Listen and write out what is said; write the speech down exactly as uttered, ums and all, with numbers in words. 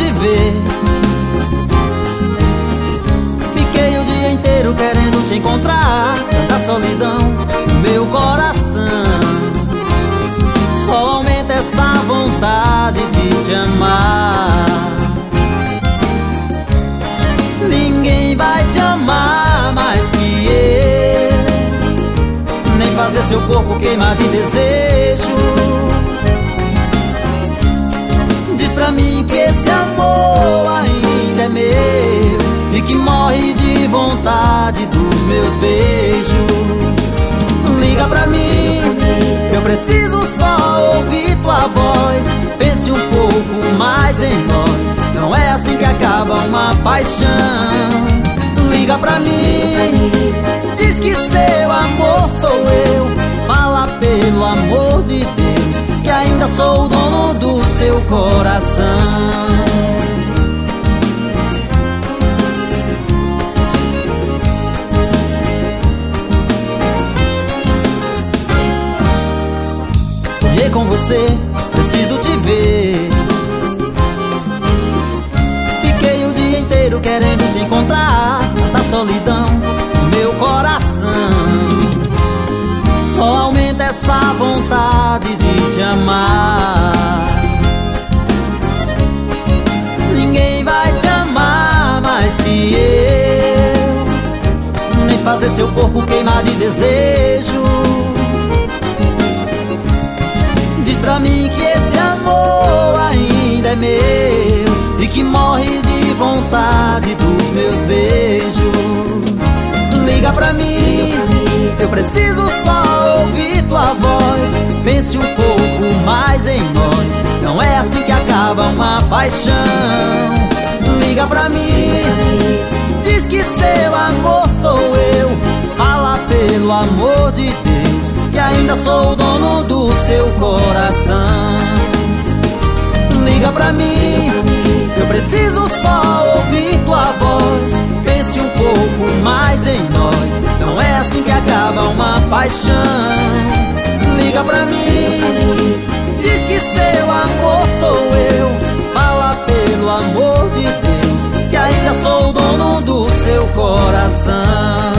te ver. Fiquei o dia inteiro querendo te encontrar, tanta solidão no meu coração. Só aumenta essa vontade de te amar. Ninguém vai te amar mais que eu, nem fazer seu corpo queimar de desejo. Diz pra mim que esse amor ainda é meu e que morre de vontade dos meus beijos. Liga pra mim, eu preciso só ouvir tua voz. Pense um pouco mais em nós, não é assim que acaba uma paixão. Liga pra mim, diz que seu amor sou eu. Fala pelo amor de Deus, que ainda sou o dono do seu coração. Sonhei com você, preciso te ver. Fiquei o dia inteiro querendo te encontrar, tanta solidão no meu coração. Só aumenta essa vontade de te amar. Ninguém vai te amar mais que eu, nem fazer seu corpo queimar de desejo. Diz pra mim que esse amor ainda é meu e que morre de vontade dos meus beijos. Liga pra mim, eu preciso só ouvir tua voz. Pense um pouco mais em nós, não é assim que acaba uma paixão. Liga pra mim, diz que seu amor sou eu. Fala pelo amor de Deus, que ainda sou o dono do seu coração. Liga pra mim, eu preciso só ouvir tua voz. Pense um pouco mais em nós, não é assim que acaba uma paixão. Liga pra mim, diz que seu amor sou eu. Fala pelo amor de Deus, que ainda sou o dono do seu coração.